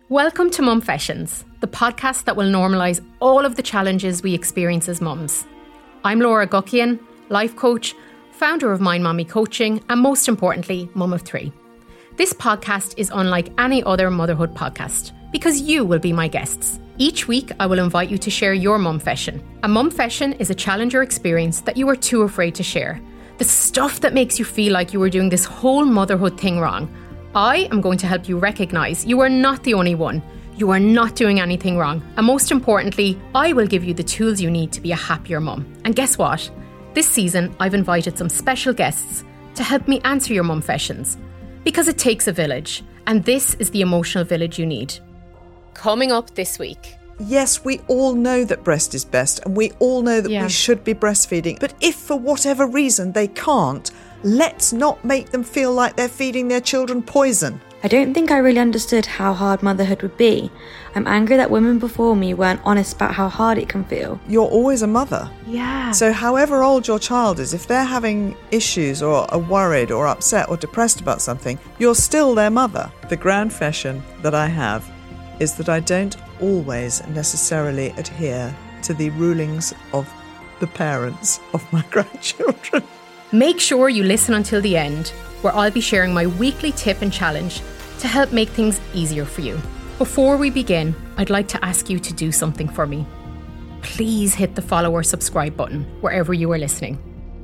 Welcome to Mumfessions, the podcast that will normalise all of the challenges we experience as mums. I'm Laura Guckian, life coach, founder of Mind Mommy Coaching, and most importantly, mum of three. This podcast is unlike any other motherhood podcast because you will be my guests. Each week, I will invite you to share your mumfession. A mumfession is a challenge or experience that you are too afraid to share. The stuff that makes you feel like you are doing this whole motherhood thing wrong. I am going to help you recognise you are not the only one. You are not doing anything wrong. And most importantly, I will give you the tools you need to be a happier mum. And guess what? This season, I've invited some special guests to help me answer your mumfessions. Because it takes a village, and this is the emotional village you need. Coming up this week. Yes, we all know that breast is best, and we all know that we should be breastfeeding. But if for whatever reason they can't, let's not make them feel like they're feeding their children poison. I don't think I really understood how hard motherhood would be. I'm angry that women before me weren't honest about how hard it can feel. You're always a mother. Yeah. So however old your child is, if they're having issues or are worried or upset or depressed about something, you're still their mother. The grandfession that I have is that I don't always necessarily adhere to the rulings of the parents of my grandchildren. Make sure you listen until the end, where I'll be sharing my weekly tip and challenge to help make things easier for you. Before we begin, I'd like to ask you to do something for me. Please hit the follow or subscribe button wherever you are listening.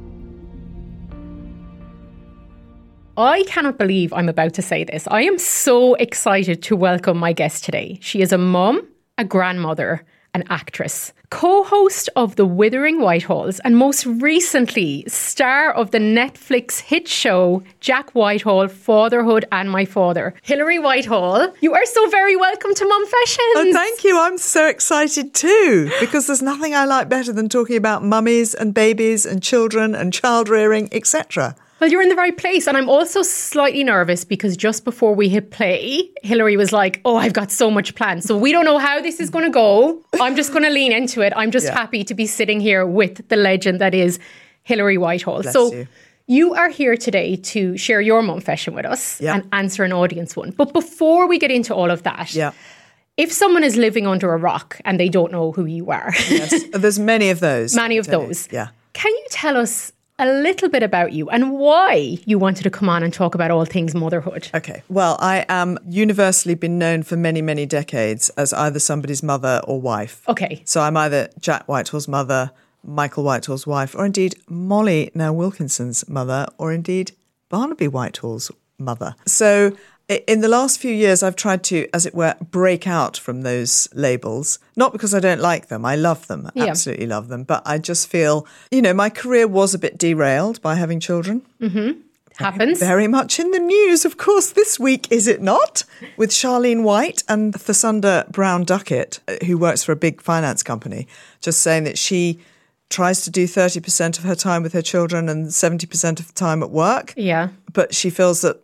I cannot believe I'm about to say this. I am so excited to welcome my guest today. She is a mum, a grandmother, an actress, co-host of The Wuthering Whitehalls, and most recently, star of the Netflix hit show Jack Whitehall, Fatherhood and My Father. Hilary Whitehall, you are so very welcome to Mumfessions. Oh, thank you. I'm so excited too, because there's nothing I like better than talking about mummies and babies and children and child rearing, etc. Well, you're in the right place. And I'm also slightly nervous because just before we hit play, Hilary was like, oh, I've got so much planned. So we don't know how this is going to go. I'm just going to lean into it. I'm just happy to be sitting here with the legend that is Hilary Whitehall. Bless so you are here today to share your mumfession with us and answer an audience one. But before we get into all of that, if someone is living under a rock and they don't know who you are. Yes, there's many of those. Many of those. Yeah. Can you tell us a little bit about you and why you wanted to come on and talk about all things motherhood? Okay. Well, I am universally been known for many, many decades as either somebody's mother or wife. Okay. So I'm either Jack Whitehall's mother, Michael Whitehall's wife, or indeed Molly now Wilkinson's mother, or indeed Barnaby Whitehall's mother. So in the last few years, I've tried to, as it were, break out from those labels. Not because I don't like them. I love them. Absolutely love them. But I just feel, my career was a bit derailed by having children. Mm-hmm. Happens. Very much in the news, of course, this week, is it not? With Charlene White and Thasunda Brown Duckett, who works for a big finance company, just saying that she tries to do 30% of her time with her children and 70% of the time at work. Yeah. But she feels that,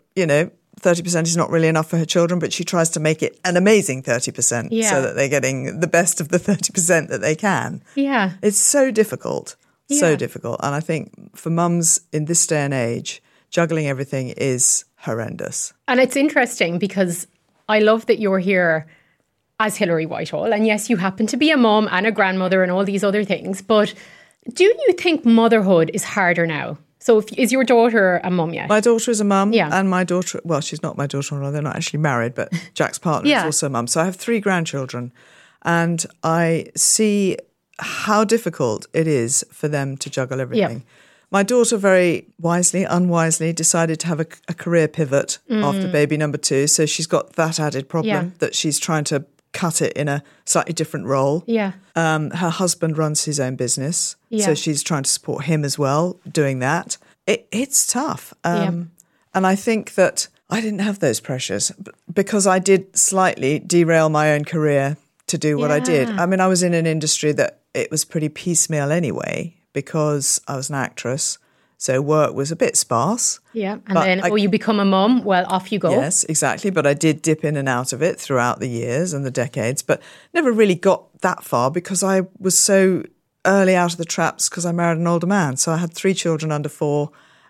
30% is not really enough for her children, but she tries to make it an amazing 30% so that they're getting the best of the 30% that they can. Yeah. It's so difficult, so difficult. And I think for mums in this day and age, juggling everything is horrendous. And it's interesting because I love that you're here as Hilary Whitehall. And yes, you happen to be a mum and a grandmother and all these other things. But do you think motherhood is harder now? So is your daughter a mum yet? My daughter is a mum. Yeah. And my daughter, well, she's not my daughter-in-law. They're not actually married, but Jack's partner is also a mum. So I have 3 grandchildren. And I see how difficult it is for them to juggle everything. My daughter very wisely, unwisely, decided to have a career pivot after baby number 2. So she's got that added problem that she's trying to cut it in a slightly different role. Yeah. Her husband runs his own business. So she's trying to support him as well, doing that. It's tough. And I think that I didn't have those pressures because I did slightly derail my own career to do what I did. I mean, I was in an industry that it was pretty piecemeal anyway because I was an actress. So work was a bit sparse. Yeah. And then, you become a mum, well, off you go. Yes, exactly. But I did dip in and out of it throughout the years and the decades, but never really got that far because I was so early out of the traps because I married an older man. So I had 3 children under 4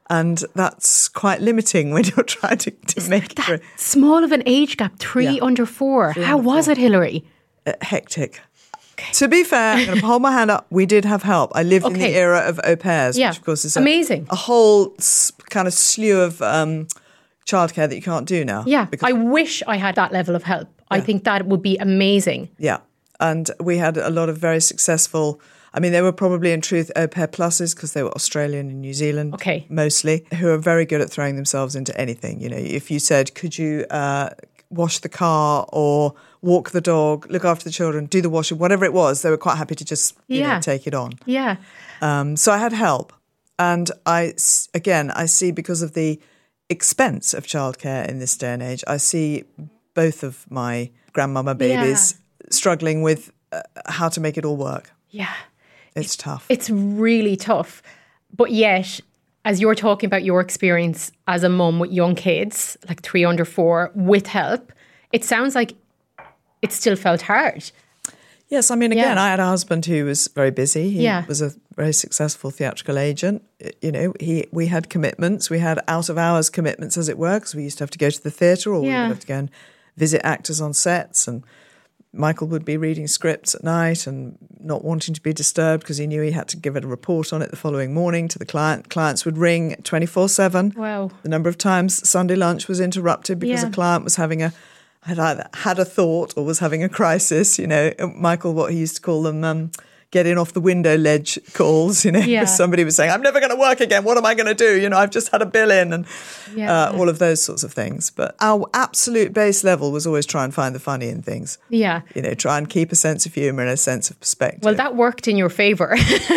And that's quite limiting when you're trying to make it through. Small of an age gap, 3 under 4. How was it, Hilary? Hectic. Okay. To be fair, I'm going to hold my hand up. We did have help. I lived in the era of au pairs, which of course is amazing. A whole kind of slew of childcare that you can't do now. Yeah, I wish I had that level of help. Yeah. I think that would be amazing. Yeah, and we had a lot of very successful... I mean, they were probably in truth au pair pluses because they were Australian and New Zealand mostly, who are very good at throwing themselves into anything. You know, if you said, could you wash the car or walk the dog, look after the children, do the washing, whatever it was, they were quite happy to just take it on. Yeah. So I had help. And I see because of the expense of childcare in this day and age, I see both of my grandmama babies struggling with how to make it all work. Yeah. It's tough. It's really tough. But yet, as you're talking about your experience as a mum with young kids, like 3 under 4, with help, it sounds like it still felt hard. Yes, I mean, again, I had a husband who was very busy. He was a very successful theatrical agent. You know, we had commitments. We had out-of-hours commitments, as it were, because we used to have to go to the theatre or we would have to go and visit actors on sets, and Michael would be reading scripts at night and not wanting to be disturbed because he knew he had to give it a report on it the following morning to the client. Clients would ring 24/7. Wow. The number of times Sunday lunch was interrupted because a client was having had either had a thought or was having a crisis. You know, Michael, what he used to call them, getting off the window ledge calls, you know, somebody was saying, I'm never going to work again. What am I going to do? You know, I've just had a bill in and all of those sorts of things. But our absolute base level was always try and find the funny in things. Yeah. You know, try and keep a sense of humour and a sense of perspective. Well, that worked in your favour.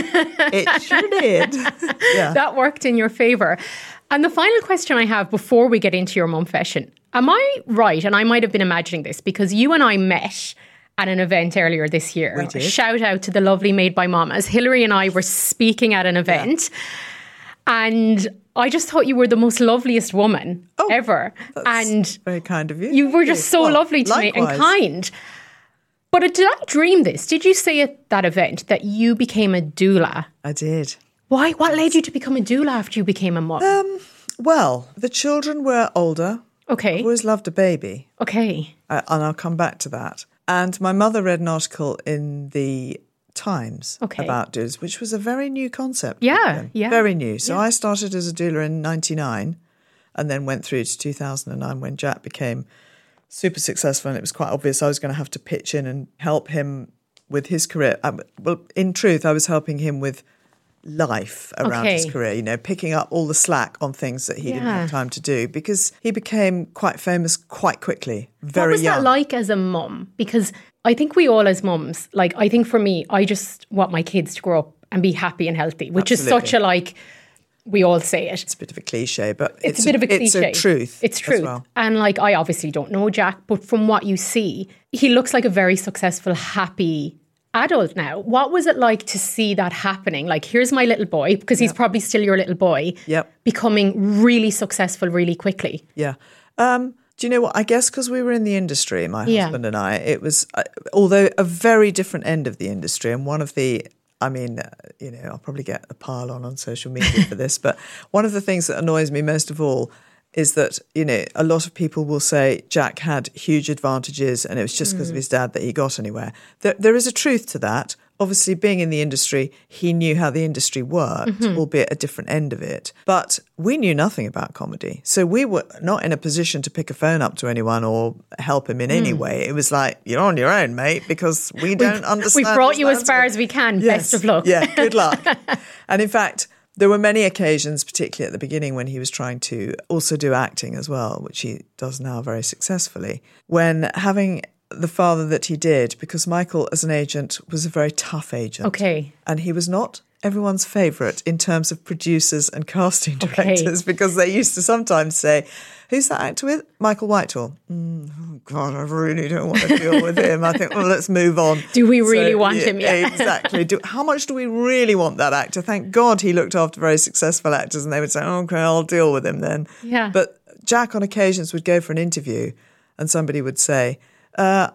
It sure did. Yeah. That worked in your favour. And the final question I have before we get into your mumfession, am I right? And I might have been imagining this because you and I met at an event earlier this year. We did. Shout out to the lovely Made by Mamas. Hilary and I were speaking at an event and I just thought you were the most loveliest woman ever. That's very kind of you. You were just so lovely to me and kind. But did I dream this? Did you say at that event that you became a doula? I did. Why? What led you to become a doula after you became a mum? Well, the children were older. Okay. I've always loved a baby. Okay. And I'll come back to that. And my mother read an article in the Times about doulas, which was a very new concept. Yeah. Very new. So I started as a doula in 1999 and then went through to 2009 when Jack became super successful and it was quite obvious I was going to have to pitch in and help him with his career. Well, in truth, I was helping him with life around his career, you know, picking up all the slack on things that he didn't have time to do because he became quite famous quite quickly, very young. What was that like as a mum? Because I think we all as mums, like I think for me, I just want my kids to grow up and be happy and healthy, which is such a we all say it. It's a bit of a cliche, but it's a bit of a cliche. It's a truth. It's truth. Well. And I obviously don't know Jack, but from what you see, he looks like a very successful, happy adult now. What was it like to see that happening? Like, here's my little boy, because he's probably still your little boy, becoming really successful really quickly. Yeah. Do you know what? I guess because we were in the industry, my husband and I, it was, although a very different end of the industry, and one of the, I mean, you know, I'll probably get a pile on social media for this, but one of the things that annoys me most of all is that, you know, a lot of people will say Jack had huge advantages and it was just because of his dad that he got anywhere. There is a truth to that. Obviously, being in the industry, he knew how the industry worked, albeit a different end of it. But we knew nothing about comedy. So we were not in a position to pick a phone up to anyone or help him in any way. It was like, you're on your own, mate, because we don't understand. We've brought you as far as we can. Yes. Best of luck. Yeah, good luck. And in fact, there were many occasions, particularly at the beginning when he was trying to also do acting as well, which he does now very successfully, when having the father that he did, because Michael as an agent was a very tough agent. Okay. And he was not everyone's favourite in terms of producers and casting directors because they used to sometimes say, who's that actor with? Michael Whitehall. Oh God, I really don't want to deal with him. I think, well, let's move on. Do we really want him? Yeah, exactly. How much do we really want that actor? Thank God he looked after very successful actors and they would say, okay, I'll deal with him then. Yeah. But Jack on occasions would go for an interview and somebody would say,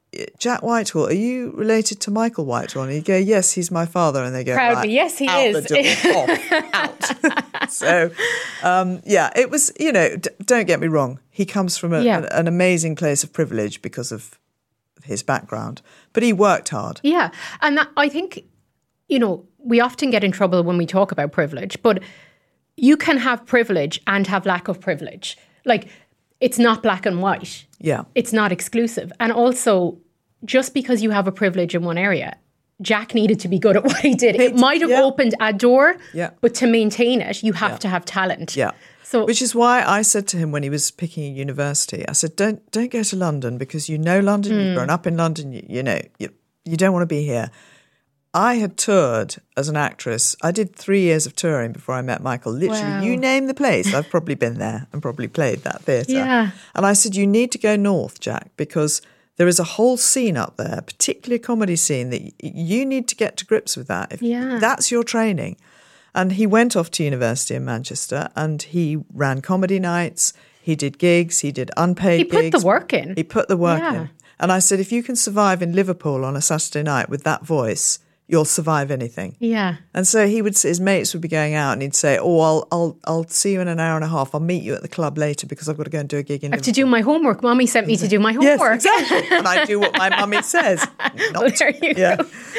Jack Whitehall, are you related to Michael Whitehall? And you go, yes, he's my father. And they go, proudly, right, yes, he out is. The door, out. So, it was, don't get me wrong. He comes from an amazing place of privilege because of his background, but he worked hard. Yeah. And I think, we often get in trouble when we talk about privilege, but you can have privilege and have lack of privilege. Like, it's not black and white. Yeah. It's not exclusive. And also, just because you have a privilege in one area, Jack needed to be good at what he did. It might have opened a door, but to maintain it, you have to have talent. Yeah. So, which is why I said to him when he was picking a university, I said, don't go to London because you know London, you've grown up in London, you don't want to be here. I had toured as an actress. I did 3 years of touring before I met Michael. Literally, you name the place, I've probably been there and probably played that theatre. Yeah. And I said, you need to go north, Jack, because there is a whole scene up there, particularly a comedy scene, that you need to get to grips with that. If that's your training. And he went off to university in Manchester and he ran comedy nights. He did gigs. He did unpaid gigs. He put the work in. He put the work in. And I said, if you can survive in Liverpool on a Saturday night with that voice, you'll survive anything. Yeah. And so his mates would be going out and he'd say, I'll see you in an hour and a half. I'll meet you at the club later because I've got to go and do a gig in Liverpool. I have to do my homework. Mommy sent me to do my homework. Yes, exactly. And I do what my mummy says. Well, there you go.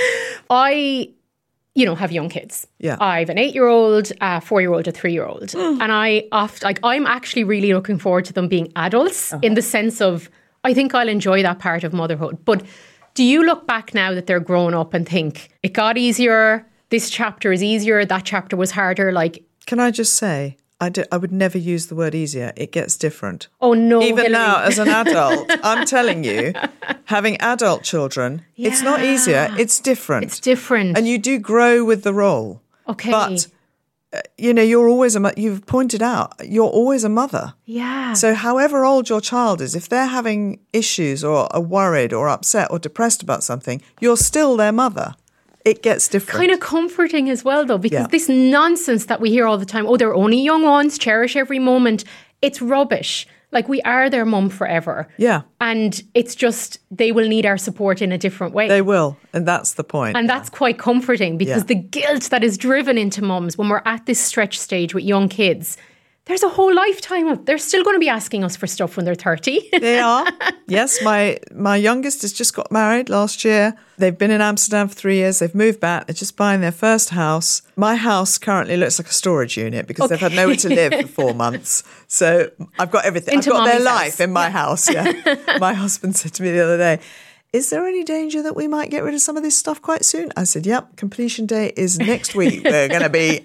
I, have young kids. Yeah. I have an 8-year-old, a 4-year-old, a 3-year-old. And I'm actually really looking forward to them being adults in the sense of, I think I'll enjoy that part of motherhood. But do you look back now that they're grown up and think, it got easier, this chapter is easier, that chapter was harder? Can I just say, I would never use the word easier. It gets different. Oh, no, Even Hilary. now, as an adult, I'm telling you, having adult children, it's not easier, it's different. It's different. And you do grow with the role. Okay. But you're always you've pointed out, you're always a mother. Yeah. So however old your child is, if they're having issues or are worried or upset or depressed about something, you're still their mother. It gets different. Kind of comforting as well, though, because this nonsense that we hear all the time, they're only young ones, cherish every moment. It's rubbish. We are their mum forever. Yeah. And it's just, they will need our support in a different way. They will. And that's the point. And that's quite comforting because the guilt that is driven into mums when we're at this stretch stage with young kids, there's a whole lifetime of, they're still going to be asking us for stuff when they're 30. They are. Yes, my youngest has just got married last year. They've been in Amsterdam for 3 years. They've moved back. They're just buying their first house. My house currently looks like a storage unit because they've had nowhere to live for 4 months. So I've got everything. I've got their life in my house. Yeah. My husband said to me the other day, is there any danger that we might get rid of some of this stuff quite soon? I said, yep, completion date is next week. We're going to be...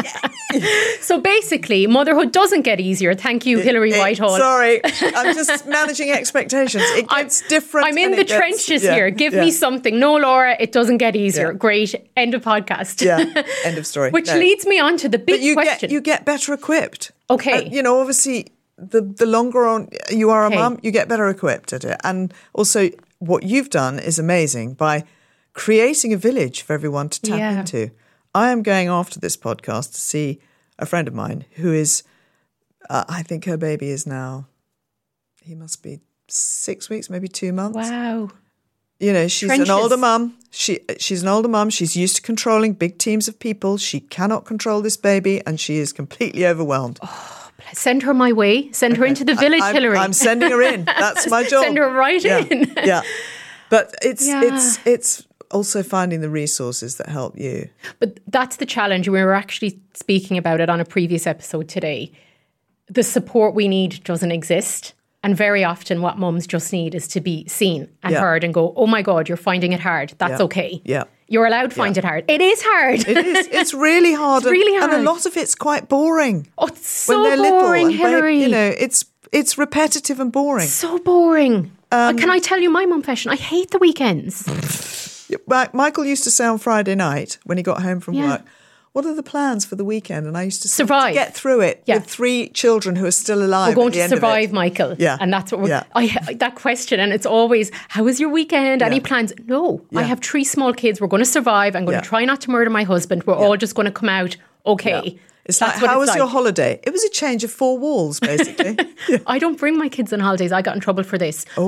So basically, motherhood doesn't get easier. Thank you, Hilary Whitehall. Sorry, I'm just managing expectations. It gets different. I'm in the trenches here. Give me something. No, Laura, it doesn't get easier. Yeah. Great. End of podcast. Yeah, end of story. Which leads me on to the big question. You get better equipped. Okay. Obviously, the longer on you are a mum, you get better equipped at it. And also, what you've done is amazing by creating a village for everyone to tap into. I am going after this podcast to see a friend of mine who is, I think her baby is now, he must be 6 weeks, maybe 2 months. Wow. She's an older mum. She's an older mum. She's used to controlling big teams of people. She cannot control this baby and she is completely overwhelmed. Oh, send her my way. Send her into the village, Hilary. I'm sending her in. That's my job. Send her right in. Yeah. But it's also finding the resources that help you. But that's the challenge. We were actually speaking about it on a previous episode today. The support we need doesn't exist. And very often what mums just need is to be seen and heard and go, oh my God, you're finding it hard. That's okay. Yeah. You're allowed to find it hard. It is hard. It is. It's really hard. It's really hard. And a lot of it's quite boring. Oh, it's so when they're boring, little. Hilary. It's repetitive and boring. So boring. Can I tell you my mum fashion? I hate the weekends. Michael used to say on Friday night when he got home from work, what are the plans for the weekend? And I used to say, survive. To get through it with 3 children who are still alive. We're going to survive, Michael. Yeah. And that's what we're... that question, and it's always, how was your weekend? Any plans? No. I have 3 small kids. We're going to survive. I'm going to try not to murder my husband. We're all just going to come out okay. Yeah. It's like, how was your holiday? It was a change of 4 walls, basically. I don't bring my kids on holidays. I got in trouble for this. Oh.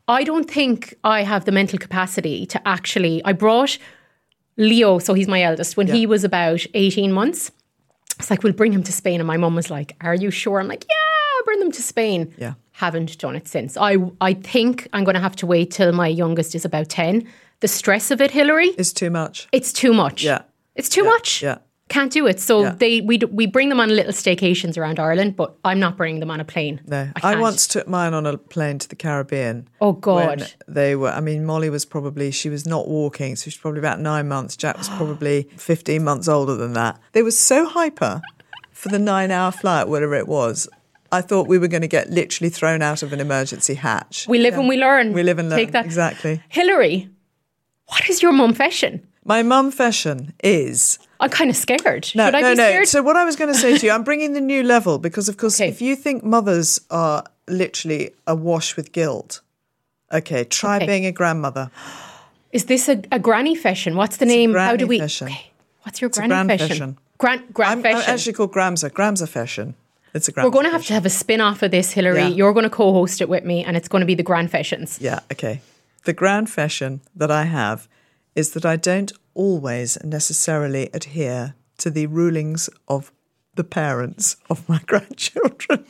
I don't think I have the mental capacity to actually... I brought Leo, so he's my eldest, when he was about 18 months. It's like, we'll bring him to Spain. And my mum was like, are you sure? I'm like, yeah, bring them to Spain. Yeah. Haven't done it since. I think I'm going to have to wait till my youngest is about 10. The stress of it, Hilary... It's too much. It's too much. Yeah. It's too much. Yeah. Can't do it. So we bring them on little staycations around Ireland, but I'm not bringing them on a plane. No. I once took mine on a plane to the Caribbean. Oh, God. When they were, I mean, Molly was probably, she was not walking, so she was probably about 9 months. Jack was probably 15 months older than that. They were so hyper for the 9-hour flight, whatever it was. I thought we were going to get literally thrown out of an emergency hatch. We live and we learn. We live and learn. Take that. Exactly. Hilary, what is your mumfession? My mumfession is... I'm kind of scared. No, Should I be scared? So what I was going to say to you, I'm bringing the new level because, of course, if you think mothers are literally awash with guilt, try being a grandmother. Is this a granny fashion? What's the name? How do we... Okay. What's your granny fashion? Grand fashion. I'm actually called Gramsa. Gramsa fashion. It's a grand. We're going to have a spin-off of this, Hilary. Yeah. You're going to co-host it with me and it's going to be the grand fashions. Yeah, okay. The grand fashion that I have is that I don't always necessarily adhere to the rulings of the parents of my grandchildren.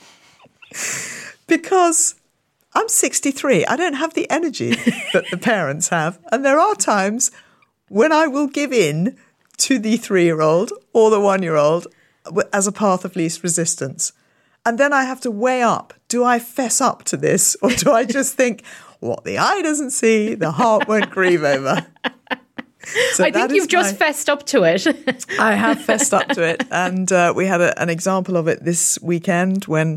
Because I'm 63. I don't have the energy that the parents have. And there are times when I will give in to the 3-year-old or the 1-year-old as a path of least resistance. And then I have to weigh up, do I fess up to this or do I just think, what the eye doesn't see, the heart won't grieve over? So I think you've just fessed up to it. I have fessed up to it. And we had an example of it this weekend when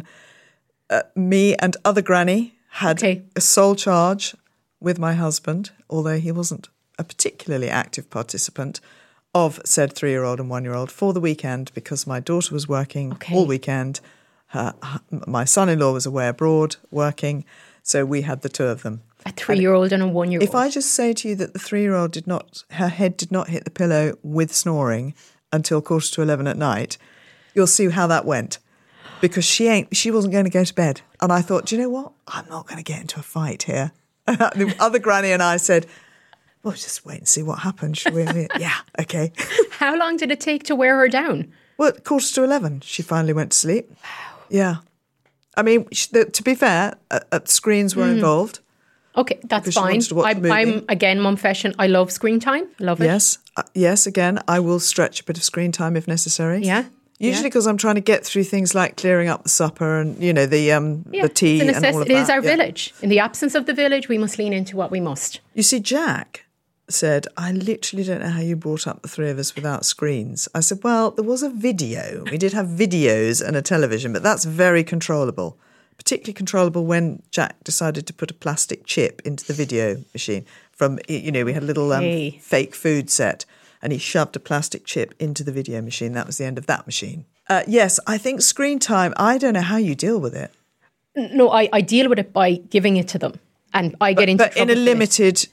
me and other granny had a sole charge with my husband, although he wasn't a particularly active participant, of said 3-year-old and 1-year-old for the weekend because my daughter was working all weekend. My son-in-law was away abroad working, so we had the two of them. A 3-year-old and a 1-year-old. If I just say to you that the 3-year-old her head did not hit the pillow with snoring until 11:15 at night, you'll see how that went. Because she wasn't going to go to bed. And I thought, do you know what? I'm not going to get into a fight here. The other granny and I said, well, just wait and see what happens, shall we? Yeah, okay. How long did it take to wear her down? Well, 11:15, she finally went to sleep. Wow. Yeah. I mean, to be fair, screens were involved. Okay, that's fine. I'm, again, mumfession. I love screen time. Love it. Yes. Yes, again, I will stretch a bit of screen time if necessary. Yeah. Usually because I'm trying to get through things like clearing up the supper and, the tea and all of that. It is our village. In the absence of the village, we must lean into what we must. You see, Jack said, I literally don't know how you brought up the three of us without screens. I said, well, there was a video. We did have videos and a television, but that's very controllable. Particularly controllable when Jack decided to put a plastic chip into the video machine. We had a little fake food set and he shoved a plastic chip into the video machine. That was the end of that machine. Yes, I think screen time, I don't know how you deal with it. No, I deal with it by giving it to them. And I get into trouble. But in a limited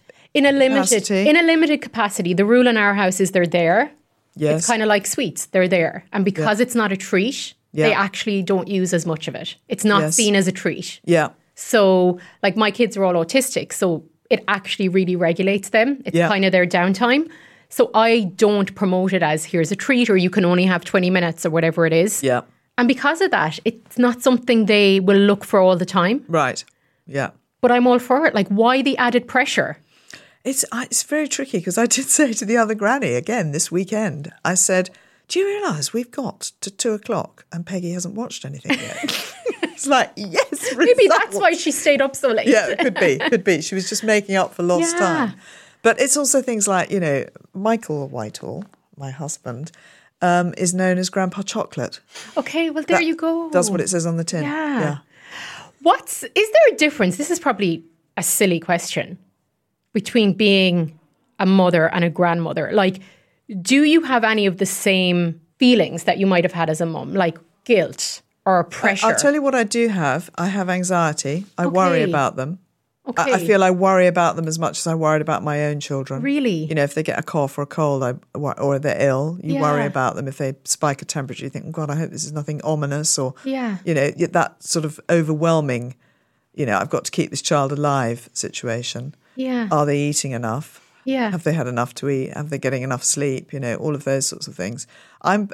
capacity. The rule in our house is they're there. Yes. It's kind of like sweets. They're there. And because it's not a treat, they actually don't use as much of it. It's not seen as a treat. Yeah. So, like, my kids are all autistic, so it actually really regulates them. It's kind of their downtime. So I don't promote it as here's a treat or you can only have 20 minutes or whatever it is. Yeah. And because of that, it's not something they will look for all the time. Right. Yeah. But I'm all for it. Like, why the added pressure? It's very tricky because I did say to the other granny again this weekend, I said, do you realise we've got to 2:00 and Peggy hasn't watched anything yet? It's like, yes. Maybe that's why she stayed up so late. Yeah, could be. She was just making up for lost time. But it's also things like, Michael Whitehall, my husband, is known as Grandpa Chocolate. Okay, well, there you go. That's what it says on the tin. Yeah. Is there a difference? This is probably a silly question between being a mother and a grandmother. Like, do you have any of the same feelings that you might have had as a mum, like guilt or pressure? I'll tell you what I do have. I have anxiety. I worry about them. Okay. I feel I worry about them as much as I worried about my own children. Really? If they get a cough or a cold or they're ill, you worry about them. If they spike a temperature, you think, oh God, I hope this is nothing ominous or, that sort of overwhelming I've got to keep this child alive situation. Yeah. Are they eating enough? Yeah. Have they had enough to eat? Have they getting enough sleep? All of those sorts of things. One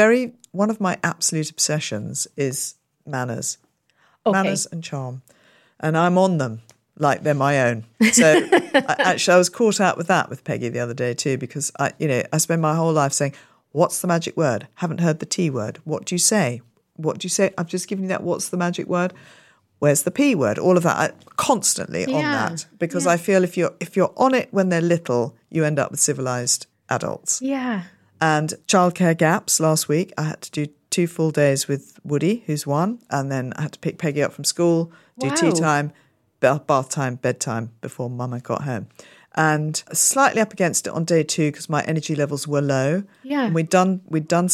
of my absolute obsessions is manners. Okay. Manners and charm. And I'm on them like they're my own. So I was caught out with that with Peggy the other day too, because I spend my whole life saying, what's the magic word? Haven't heard the T word. What do you say? What do you say? I've just given you that. What's the magic word? Where's the P word? All of that. I'm constantly on that, because I feel if you're on it when they're little, you end up with civilized adults. Yeah. And childcare gaps last week, I had to do 2 full days with Woody, who's 1, and then I had to pick Peggy up from school, do tea time, bath time, bedtime before Mama got home. And slightly up against it on day 2 because my energy levels were low. Yeah. And we'd done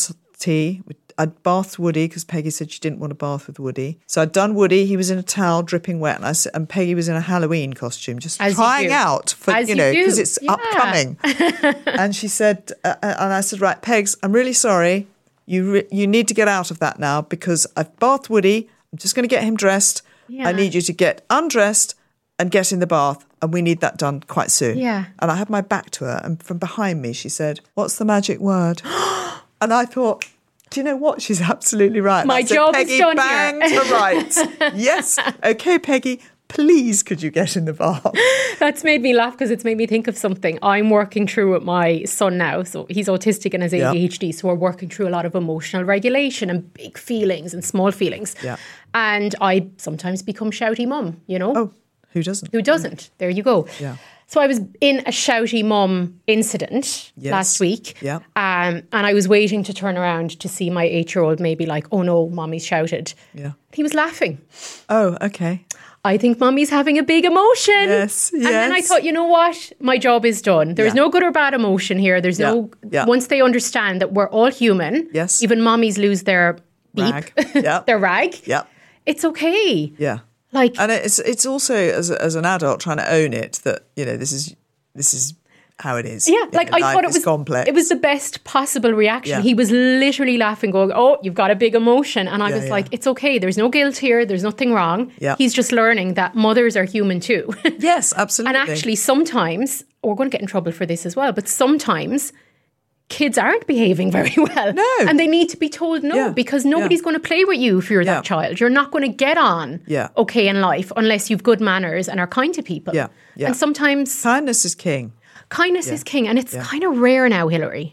tea. I'd bathed Woody because Peggy said she didn't want to bath with Woody. So I'd done Woody. He was in a towel dripping wet. And Peggy was in a Halloween costume, just trying out for, because it's upcoming. And she said, and I said, right, Pegs, I'm really sorry. You need to get out of that now because I've bathed Woody. I'm just going to get him dressed. Yeah. I need you to get undressed and get in the bath. And we need that done quite soon. Yeah. And I had my back to her. And from behind me, she said, what's the magic word? And I thought, do you know what? She's absolutely right. My job is done bang here. To right. Yes. Okay, Peggy, please could you get in the bath? That's made me laugh because it's made me think of something. I'm working through with my son now. So he's autistic and has ADHD. So we're working through a lot of emotional regulation and big feelings and small feelings. Yeah. And I sometimes become shouty mum, Oh, who doesn't? Who doesn't? There you go. Yeah. So I was in a shouty mum incident last week. Yeah. And I was waiting to turn around to see my 8-year-old maybe like, oh no, mommy's shouted. Yeah. He was laughing. Oh, okay. I think mommy's having a big emotion. Yes, And then I thought, you know what? My job is done. There's no good or bad emotion here. There's no... Once they understand that we're all human, even mommies lose their beep, their rag. Yeah. It's okay. Yeah. And it's also as an adult trying to own it that this is how it is. Yeah, I thought it was complex. It was the best possible reaction. Yeah. He was literally laughing, going, "Oh, you've got a big emotion," and I was like, "It's okay. There's no guilt here. There's nothing wrong." Yeah. He's just learning that mothers are human too. Yes, absolutely. And actually, sometimes we're going to get in trouble for this as well. But sometimes kids aren't behaving very well. No. And they need to be told no because nobody's going to play with you if you're that child. You're not going to get on okay in life unless you've good manners and are kind to people. Yeah. And sometimes... Kindness is king. Kindness is king. And it's kind of rare now, Hilary.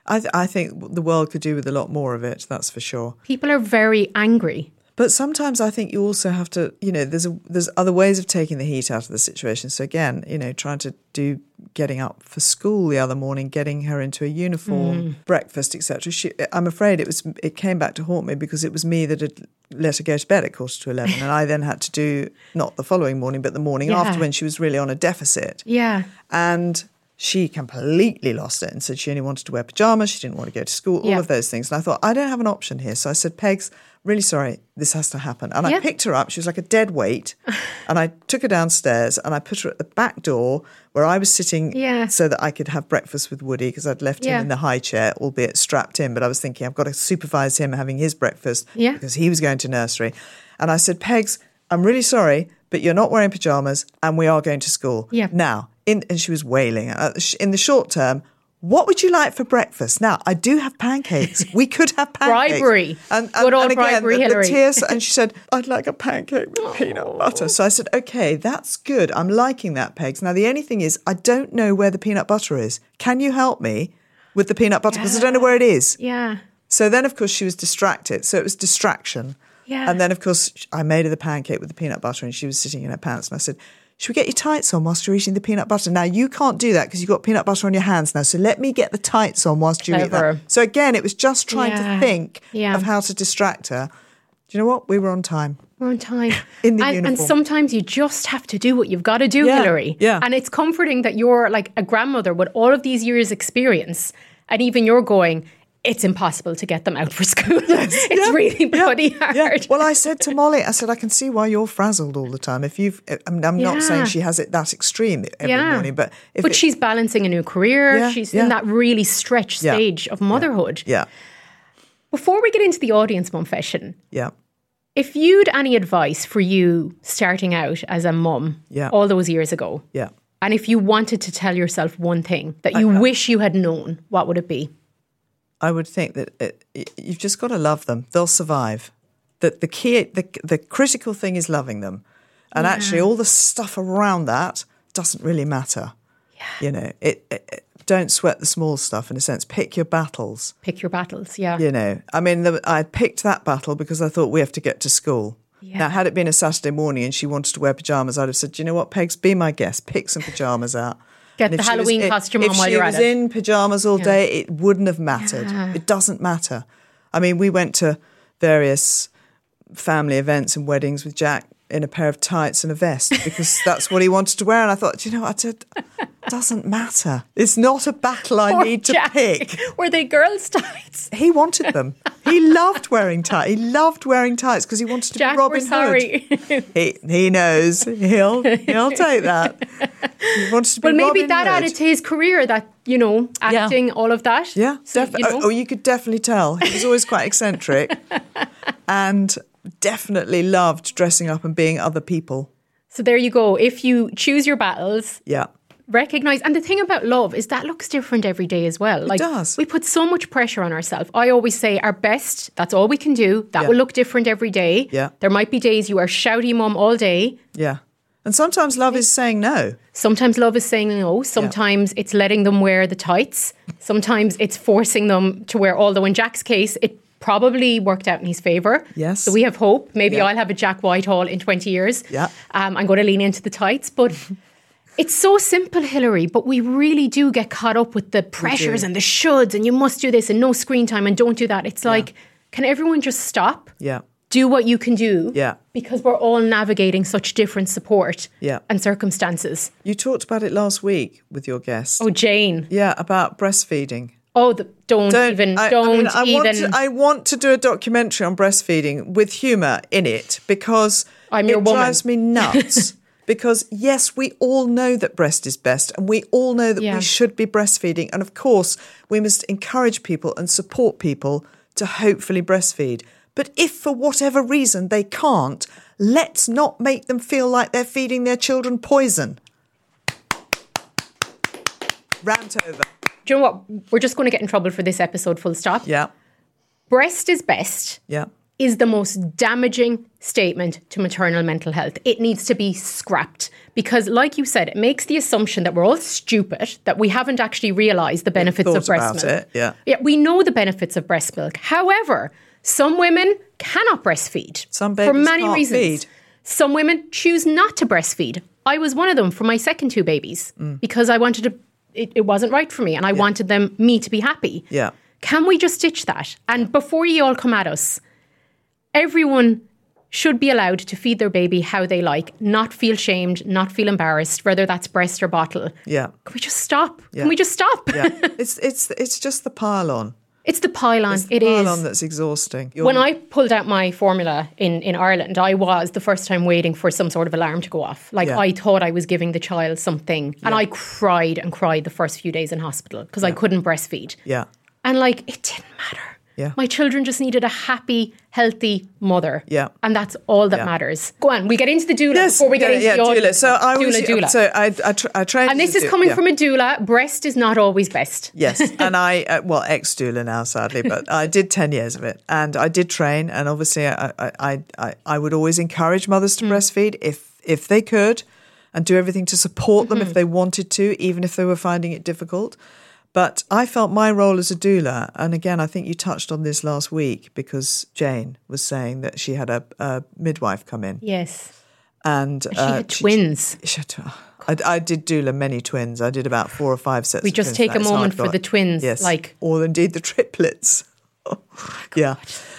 I think the world could do with a lot more of it, that's for sure. People are very angry. But sometimes I think you also have to, there's other ways of taking the heat out of the situation. So again, trying to do getting up for school the other morning, getting her into a uniform, breakfast, etc. I'm afraid it came back to haunt me because it was me that had let her go to bed at 11:15, and I then had to do not the following morning, but the morning after when she was really on a deficit. Yeah, and she completely lost it and said she only wanted to wear pajamas, she didn't want to go to school, all of those things. And I thought, I don't have an option here. So I said, Pegs, really sorry, this has to happen. And I picked her up. She was like a dead weight. And I took her downstairs and I put her at the back door where I was sitting so that I could have breakfast with Woody because I'd left him in the high chair, albeit strapped in. But I was thinking, I've got to supervise him having his breakfast because he was going to nursery. And I said, Pegs, I'm really sorry, but you're not wearing pajamas and we are going to school. Yeah. Now, and she was wailing. In the short term, what would you like for breakfast? Now, I do have pancakes. We could have pancakes. Bribery. Good old bribery, Hilary. The tears, and she said, I'd like a pancake with peanut butter. So I said, okay, that's good. I'm liking that, Pegs. Now, the only thing is, I don't know where the peanut butter is. Can you help me with the peanut butter? Because I don't know where it is. Yeah. So then, of course, she was distracted. So it was distraction. Yeah. And then, of course, I made her the pancake with the peanut butter and she was sitting in her pants. And I said, should we get your tights on whilst you're eating the peanut butter? Now, you can't do that because you've got peanut butter on your hands now. So let me get the tights on whilst you eat that. So again, it was just trying to think of how to distract her. Do you know what? We were on time. We're on time. In the uniform. And sometimes you just have to do what you've got to do, Hilary. Yeah. And it's comforting that you're like a grandmother with all of these years' experience. And even you're going, it's impossible to get them out for school. Yes, it's really bloody hard. Yeah. Well, I said to Molly, I said, I can see why you're frazzled all the time. I'm not saying she has it that extreme every morning, but... she's balancing a new career. She's in that really stretched stage of motherhood. Yeah. Before we get into the audience confession, If you'd any advice for you starting out as a mum all those years ago, and if you wanted to tell yourself one thing that you wish you had known, what would it be? I would think that you've just got to love them. They'll survive. That the key, the critical thing is loving them. And actually all the stuff around that doesn't really matter. Yeah. You know, don't sweat the small stuff in a sense. Pick your battles. Pick your battles, yeah. You know, I mean, I picked that battle because I thought we have to get to school. Yeah. Now, had it been a Saturday morning and she wanted to wear pyjamas, I'd have said, you know what, Pegs, be my guest. Pick some pyjamas out. Get the Halloween costume on while you're at it. If she was in pyjamas all day, it wouldn't have mattered. Yeah. It doesn't matter. I mean, we went to various family events and weddings with Jack in a pair of tights and a vest because that's what he wanted to wear. And I thought, you know what, it doesn't matter. It's not a battle I need to pick. Were they girls' tights? He wanted them. He loved wearing tights. He loved wearing tights because he wanted to Jack, be Robin we're sorry. Hood. He knows. He'll take that. He wanted to be maybe Robin that Hood. added to his career, that, you know, acting, all of that. Yeah, so, definitely. You could definitely tell. He was always quite eccentric and definitely loved dressing up and being other people. So there you go. If you choose your battles, recognise. And the thing about love is that looks different every day as well. It does. We put so much pressure on ourselves. I always say our best, that's all we can do. That will look different every day. Yeah. There might be days you are shouty mum all day. Yeah. And sometimes love is saying no. Sometimes love is saying no. Sometimes it's letting them wear the tights. Sometimes it's forcing them to wear, although in Jack's case, it probably worked out in his favour. Yes. So we have hope. Maybe I'll have a Jack Whitehall in 20 years. Yeah. I'm going to lean into the tights. But it's so simple, Hilary, but we really do get caught up with the pressures and the shoulds and you must do this and no screen time and don't do that. It's like, can everyone just stop? Yeah. Do what you can do. Yeah. Because we're all navigating such different support and circumstances. You talked about it last week with your guest. Oh, Jane. Yeah, about breastfeeding. Oh, don't even. I want to do a documentary on breastfeeding with humour in it because it drives me nuts. Because yes, we all know that breast is best and we all know that we should be breastfeeding. And of course, we must encourage people and support people to hopefully breastfeed. But if for whatever reason they can't, let's not make them feel like they're feeding their children poison. Rant over. Do you know what? We're just going to get in trouble for this episode, full stop. Yeah. Breast is best is the most damaging statement to maternal mental health. It needs to be scrapped because, like you said, it makes the assumption that we're all stupid, that we haven't actually realised the benefits of breast milk. Yeah, we know the benefits of breast milk. However, some women cannot breastfeed. Some babies for many can't reasons. Feed. Some women choose not to breastfeed. I was one of them for my second two babies because I wanted to. It wasn't right for me and I wanted me to be happy. Yeah. Can we just ditch that? And before you all come at us, everyone should be allowed to feed their baby how they like, not feel shamed, not feel embarrassed, whether that's breast or bottle. Yeah. Can we just stop? Yeah. Can we just stop? Yeah. It's just the pile-on. It's the pile-on. It's the pile-on that's exhausting. When I pulled out my formula in Ireland, I was the first time waiting for some sort of alarm to go off. I thought I was giving the child something. And I cried and cried the first few days in hospital because I couldn't breastfeed. Yeah. And it didn't matter. Yeah. My children just needed a happy, healthy mother. Yeah. And that's all that matters. Go on, we get into the doula before we get into the audience. Doula. So doula. So I trained. And this is coming from a doula. Breast is not always best. Yes. And I, ex-doula now, sadly, but I did 10 years of it. And I did train. And obviously I would always encourage mothers to breastfeed if they could and do everything to support them if they wanted to, even if they were finding it difficult. But I felt my role as a doula, and again, I think you touched on this last week because Jane was saying that she had a midwife come in. Yes. And she had twins. I did doula many twins. I did about 4 or 5 sets of twins. We just take a moment for the twins. Yes. Or indeed the triplets. Yeah.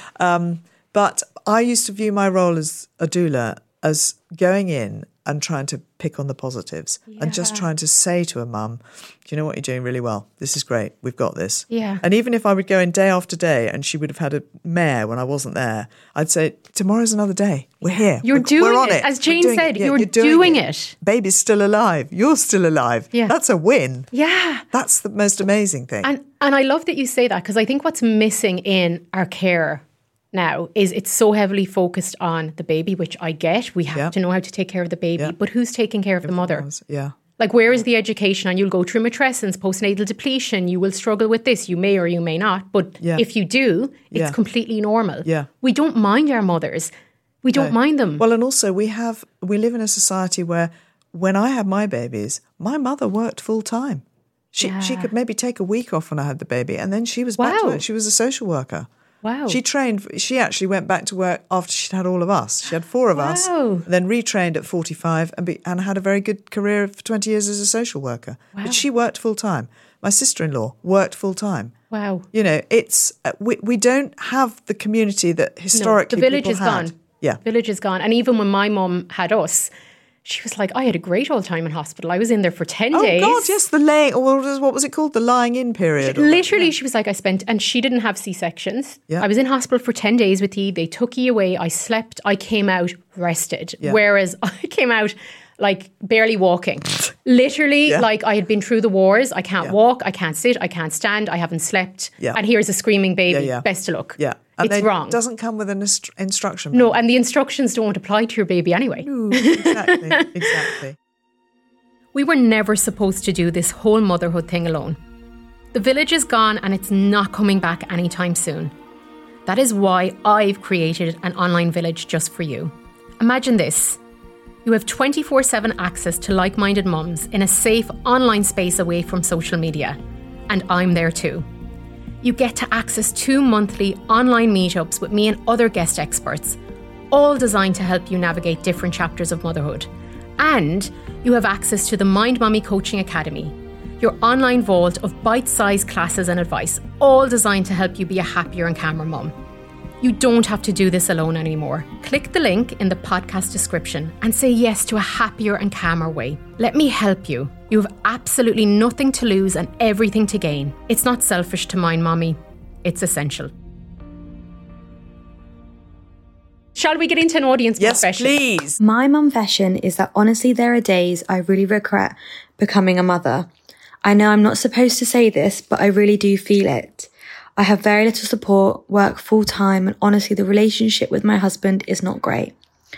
But I used to view my role as a doula as going in and trying to pick on the positives and just trying to say to a mum, do you know what, you're doing really well. This is great. We've got this. Yeah. And even if I would go in day after day and she would have had a mare when I wasn't there, I'd say, tomorrow's another day. We're here. We're on it. As Jane said, you're doing it. Baby's still alive. You're still alive. Yeah. That's a win. Yeah. That's the most amazing thing. And I love that you say that because I think what's missing in our care now is it's so heavily focused on the baby, which I get. We have to know how to take care of the baby, but who's taking care of the mother? Yeah. Like, where is the education? And you'll go through matrescence, postnatal depletion. You will struggle with this. You may or you may not. But if you do, it's completely normal. Yeah. We don't mind our mothers. We don't mind them. Well, and also we live in a society where when I had my babies, my mother worked full time. She could maybe take a week off when I had the baby, and then she was back to work. She was a social worker. Wow. She actually went back to work after she'd had all of us. She had 4 of us, then retrained at 45 and had a very good career for 20 years as a social worker. Wow. But she worked full time. My sister-in-law worked full time. Wow. You know, it's we don't have the community that historically the village people is had. gone. Yeah. Village is gone. And even when my mum had us, she was like, I had a great old time in hospital. I was in there for 10 days. Oh, God, yes, what was it called? The lying in period. Literally, she was like, and she didn't have C-sections. Yeah. I was in hospital for 10 days with Yi. They took Yi away. I slept. I came out rested. Yeah. Whereas I came out like barely walking. Literally, like I had been through the wars. I can't walk. I can't sit. I can't stand. I haven't slept. Yeah. And here's a screaming baby. Yeah. Best of luck. Yeah. And it's wrong. It doesn't come with an instruction. No, and the instructions don't apply to your baby anyway. No, exactly. We were never supposed to do this whole motherhood thing alone. The village is gone and it's not coming back anytime soon. That is why I've created an online village just for you. Imagine this. You have 24/7 access to like-minded mums in a safe online space away from social media. And I'm there too. You get to access 2 monthly online meetups with me and other guest experts, all designed to help you navigate different chapters of motherhood. And you have access to the Mind Mommy Coaching Academy, your online vault of bite-sized classes and advice, all designed to help you be a happier and calmer mum. You don't have to do this alone anymore. Click the link in the podcast description and say yes to a happier and calmer way. Let me help you. You have absolutely nothing to lose and everything to gain. It's not selfish to mind mommy. It's essential. Shall we get into an audience confession? Yes, please. My mumfession is that honestly there are days I really regret becoming a mother. I know I'm not supposed to say this, but I really do feel it. I have very little support, work full-time, and honestly the relationship with my husband is not great.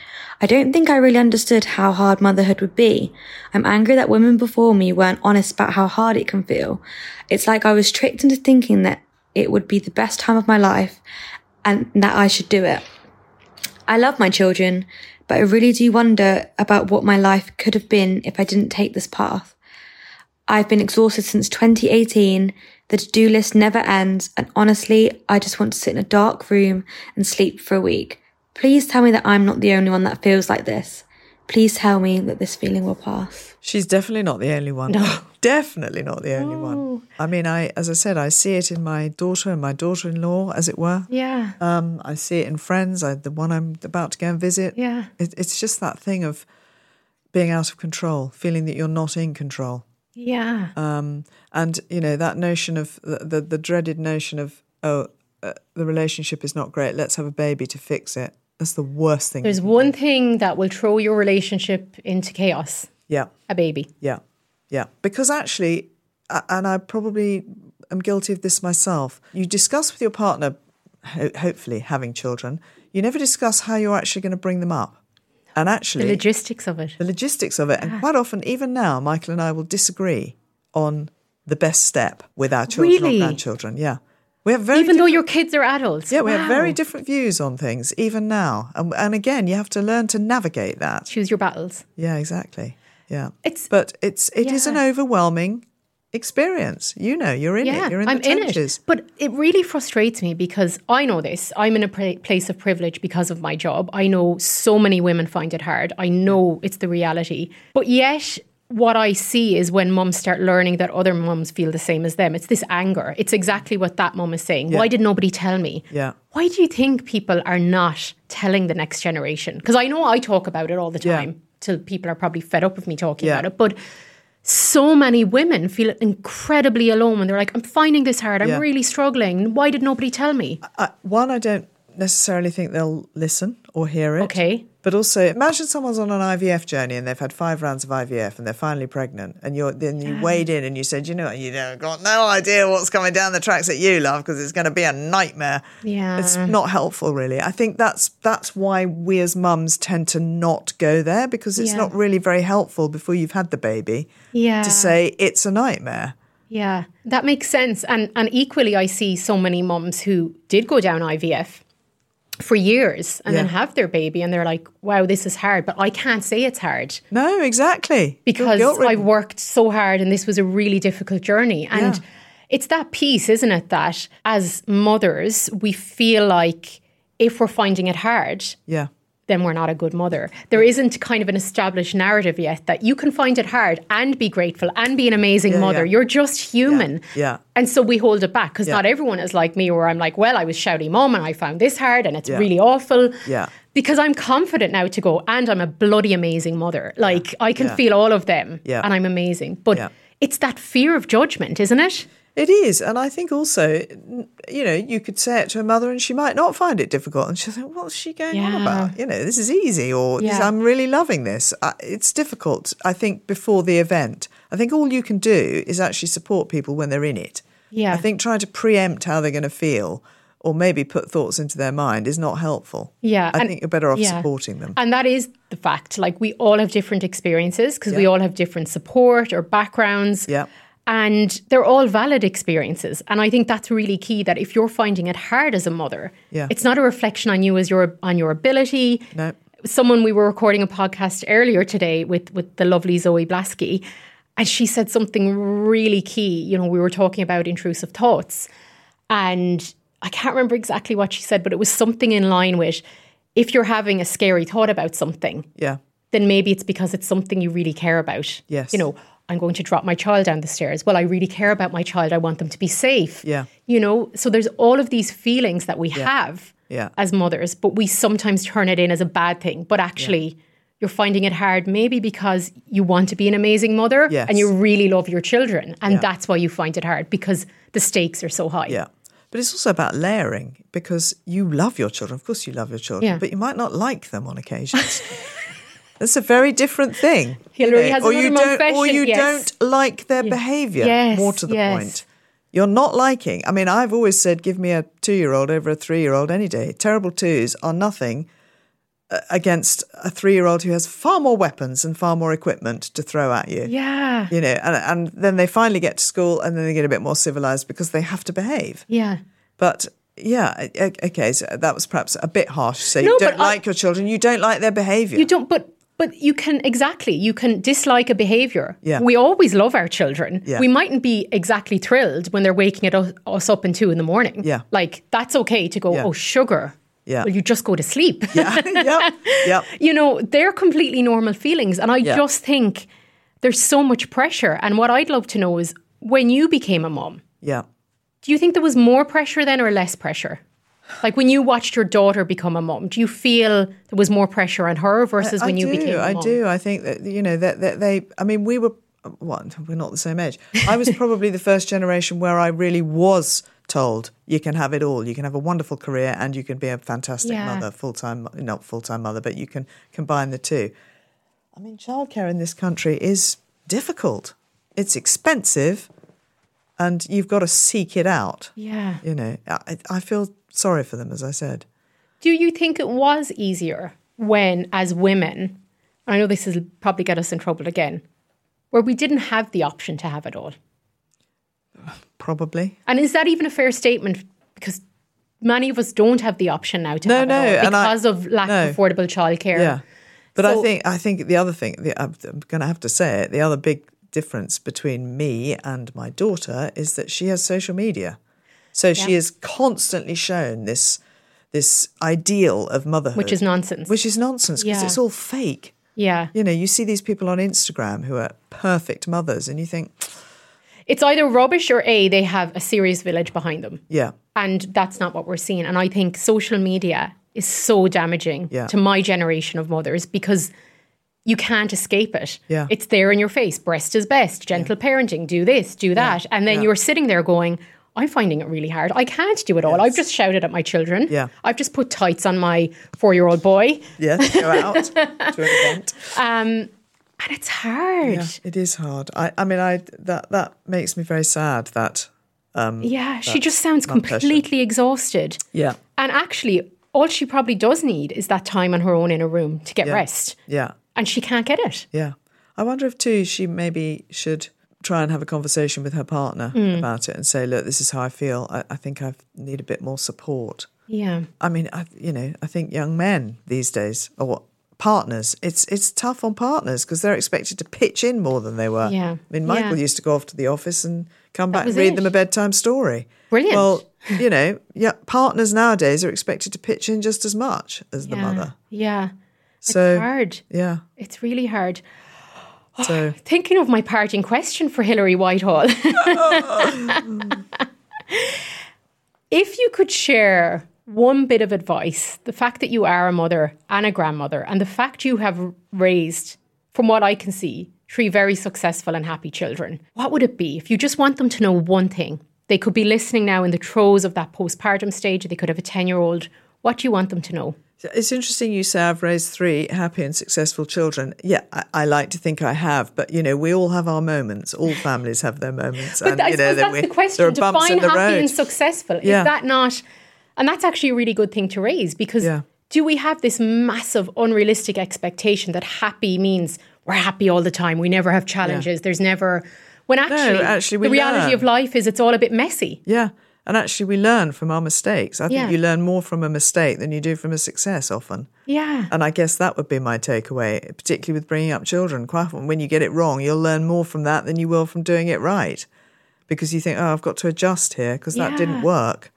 I don't think I really understood how hard motherhood would be. I'm angry that women before me weren't honest about how hard it can feel. It's like I was tricked into thinking that it would be the best time of my life and that I should do it. I love my children, but I really do wonder about what my life could have been if I didn't take this path. I've been exhausted since 2018. The to-do list never ends, and honestly, I just want to sit in a dark room and sleep for a week. Please tell me that I'm not the only one that feels like this. Please tell me that this feeling will pass. She's definitely not the only one. No. Definitely not the only one. I mean, as I said, I see it in my daughter and my daughter-in-law, as it were. Yeah. I see it in friends, the one I'm about to go and visit. Yeah. It's just that thing of being out of control, feeling that you're not in control. Yeah. And, you know, that notion of the dreaded notion of, the relationship is not great, let's have a baby to fix it. That's the worst thing. There's one thing that will throw your relationship into chaos. Yeah. A baby. Yeah. Yeah. Because actually, and I probably am guilty of this myself, you discuss with your partner, hopefully having children, you never discuss how you're actually going to bring them up. And actually... The logistics of it. And quite often, even now, Michael and I will disagree on the best step with our children or grandchildren. Yeah. We have even though your kids are adults. Yeah, we have very different views on things, even now. And again, you have to learn to navigate that. Choose your battles. Yeah, exactly. Yeah. It is an overwhelming experience. You know, you're in it. You're in the trenches. But it really frustrates me because I know this. I'm in a place of privilege because of my job. I know so many women find it hard. I know it's the reality. But yet, what I see is when mums start learning that other mums feel the same as them, it's this anger. It's exactly what that mum is saying. Yeah. Why did nobody tell me? Yeah. Why do you think people are not telling the next generation? Because I know I talk about it all the time till people are probably fed up with me talking about it. But so many women feel incredibly alone when they're like, I'm finding this hard. I'm really struggling. Why did nobody tell me? I don't necessarily think they'll listen or hear it. Okay. But also, imagine someone's on an IVF journey and they've had 5 rounds of IVF and they're finally pregnant, and you weighed in and you said, you know what, you got no idea what's coming down the tracks at you, love, because it's going to be a nightmare. Yeah. It's not helpful, really. I think that's why we as mums tend to not go there, because it's not really very helpful before you've had the baby to say it's a nightmare. Yeah, that makes sense. And equally, I see so many mums who did go down IVF for years and then have their baby and they're like, wow, this is hard, but I can't say it's hard. No, exactly. Because I've worked so hard and this was a really difficult journey. And it's that piece, isn't it, that as mothers, we feel like if we're finding it hard, then we're not a good mother. There isn't kind of an established narrative yet that you can find it hard and be grateful and be an amazing mother. You're just human. Yeah. And so we hold it back because not everyone is like me, where I'm like, well, I was shouty mom and I found this hard and it's really awful. Yeah. Because I'm confident now to go, and I'm a bloody amazing mother. Like I can feel all of them and I'm amazing. But it's that fear of judgment, isn't it? It is. And I think also, you know, you could say it to a mother and she might not find it difficult. And she'll think, what's she going on about? You know, this is easy, or I'm really loving this. It's difficult, I think, before the event. I think all you can do is actually support people when they're in it. Yeah. I think trying to preempt how they're going to feel or maybe put thoughts into their mind is not helpful. Yeah. I think you're better off supporting them. And that is the fact. Like, we all have different experiences because we all have different support or backgrounds. Yeah. And they're all valid experiences. And I think that's really key, that if you're finding it hard as a mother, it's not a reflection on you on your ability. No. We were recording a podcast earlier today with the lovely Zoe Blaski, and she said something really key. You know, we were talking about intrusive thoughts, and I can't remember exactly what she said, but it was something in line with, if you're having a scary thought about something, then maybe it's because it's something you really care about. Yes. You know, I'm going to drop my child down the stairs. Well, I really care about my child. I want them to be safe. Yeah. You know, so there's all of these feelings that we have as mothers, but we sometimes turn it in as a bad thing. But actually, you're finding it hard maybe because you want to be an amazing mother and you really love your children. And that's why you find it hard, because the stakes are so high. Yeah. But it's also about layering, because you love your children. Of course you love your children, but you might not like them on occasions. That's a very different thing. Hillary has or you don't like their behaviour, more to the point. You're not liking. I mean, I've always said, give me a 2-year-old over a 3-year-old any day. Terrible twos are nothing against a 3-year-old who has far more weapons and far more equipment to throw at you. Yeah. You know, and then they finally get to school and then they get a bit more civilised because they have to behave. Yeah. But okay, so that was perhaps a bit harsh. So you don't like your children, you don't like their behaviour. You don't, but you can dislike a behaviour. Yeah. We always love our children. Yeah. We mightn't be exactly thrilled when they're waking us up in 2 a.m. Yeah. Like, that's okay to go, oh, sugar. Yeah. Well, you just go to sleep. Yeah. Yep. You know, they're completely normal feelings. And I just think there's so much pressure. And what I'd love to know is, when you became a mum, do you think there was more pressure then or less pressure? Like, when you watched your daughter become a mum, do you feel there was more pressure on her versus when you became a mum? I do. I think that, you know, that they, I mean, we're not the same age. I was probably the first generation where I really was told, you can have it all. You can have a wonderful career and you can be a fantastic mother, not full-time mother, but you can combine the two. I mean, childcare in this country is difficult. It's expensive and you've got to seek it out. Yeah. You know, I feel sorry for them, as I said. Do you think it was easier when, as women, I know this will probably get us in trouble again, where we didn't have the option to have it all? Probably. And is that even a fair statement? Because many of us don't have the option now to have it all because of lack of affordable childcare. Yeah. But I think the other thing, I'm going to have to say it, the other big difference between me and my daughter is that she has social media. So she is constantly shown this ideal of motherhood. Which is nonsense. Because it's all fake. Yeah. You know, you see these people on Instagram who are perfect mothers and you think, it's either rubbish or they have a serious village behind them. Yeah. And that's not what we're seeing. And I think social media is so damaging to my generation of mothers because you can't escape it. Yeah. It's there in your face. Breast is best. Gentle parenting. Do this, do that. And then you're sitting there going, I'm finding it really hard. I can't do it all. I've just shouted at my children. Yeah. I've just put tights on my 4-year-old boy. Yes, go out to an event. And it's hard. Yeah, it is hard. That makes me very sad that... she just sounds completely exhausted. Yeah. And actually, all she probably does need is that time on her own in a room to get rest. Yeah. And she can't get it. Yeah. I wonder if, too, she maybe should try and have a conversation with her partner about it and say, look, this is how I feel. I think I need a bit more support. Yeah. I mean, I think young men these days, or partners, it's tough on partners because they're expected to pitch in more than they were. Yeah. I mean, Michael used to go off to the office and come back and read them a bedtime story. Brilliant. Well, partners nowadays are expected to pitch in just as much as the mother. Yeah. So, it's hard. Yeah. It's really hard. So, thinking of my parting question for Hilary Whitehall. If you could share one bit of advice, the fact that you are a mother and a grandmother, and the fact you have raised, from what I can see, 3 very successful and happy children, what would it be? If you just want them to know one thing, they could be listening now in the throes of that postpartum stage, they could have a 10-year-old. What do you want them to know? It's interesting you say I've raised 3 happy and successful children. Yeah, I like to think I have, but, we all have our moments. All families have their moments. But I suppose that's the question, define happy and successful. Yeah. Is that not... And that's actually a really good thing to raise because do we have this massive unrealistic expectation that happy means we're happy all the time, we never have challenges, there's never... When actually the reality of life is it's all a bit messy. Yeah. And actually, we learn from our mistakes. I think you learn more from a mistake than you do from a success often. Yeah. And I guess that would be my takeaway, particularly with bringing up children. Quite often, when you get it wrong, you'll learn more from that than you will from doing it right. Because you think, I've got to adjust here because that didn't work.